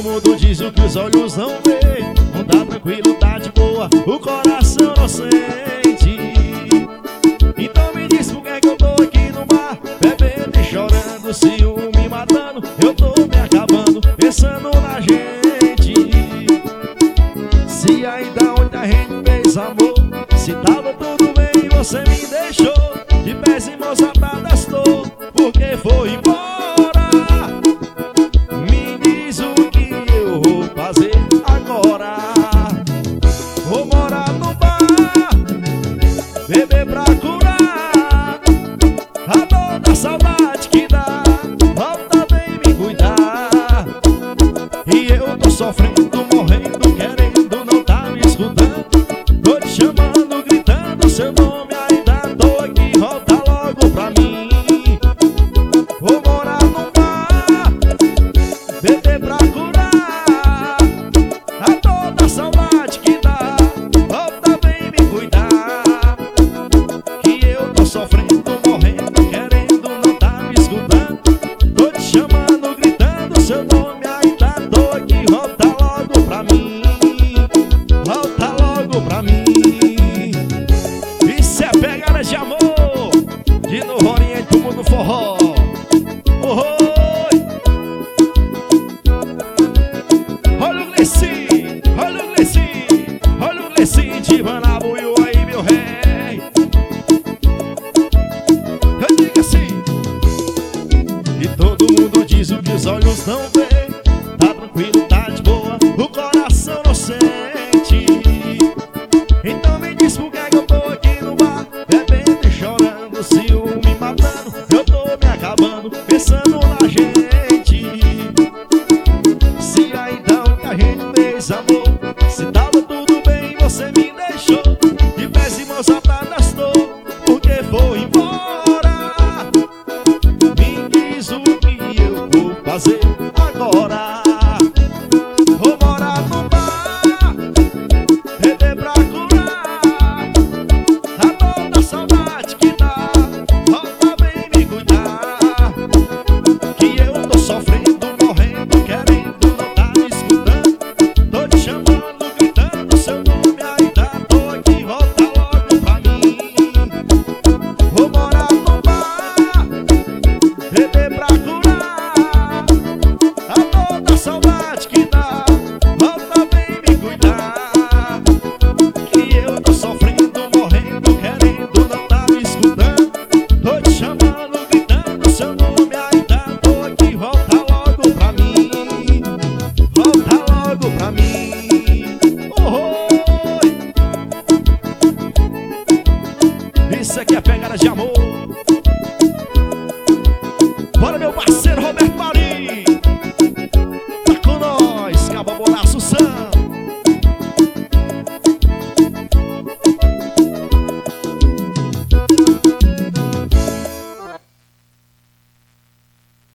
Todo mundo diz o que os olhos não vê. Não tá tranquilo, tá de boa, o coração não sente. Então me diz por que é que eu tô aqui no bar, bebendo e chorando, ciúme matando. Eu tô me acabando, pensando na gente. Se ainda onde a gente fez amor, se tava tudo bem, você me deixou de pés e mãos atadas, tô, porque foi embora. Me diz o que eu vou fazer agora. Vou morar no bar, beber pra curar a dor da saudade que dá. Volta, vem me cuidar. E eu tô sofrendo, morrendo, querendo, não tá me escutando. Tô te chamando, gritando seu nome, ainda tô aqui, volta logo pra mim. Vou morar no bar, beber pra curar a dor da saudade que dá. Volta, vem me cuidar. Que eu tô sofrendo, morrendo, querendo, não tá me escutando. Tô te chamando, gritando seu nome, ainda tô aqui, volta logo pra mim. Volta logo pra mim. Isso é pegada de amor de Novo Oriente, o mundo forró. Oi! Olha o Gleici, olha o Gleici, olha o Gleici de Manabuiú aí, meu rei. Eu digo assim. E todo mundo diz o que os olhos não vê. Tá tranquilo, tá de boa, o coração não sente. Então me diz por que é que eu tô aqui no bar, bebendo e chorando, ciúme matando. Eu tô me acabando, pensando na gente. Se ainda que a gente fez amor, se tava tudo bem, você me deixou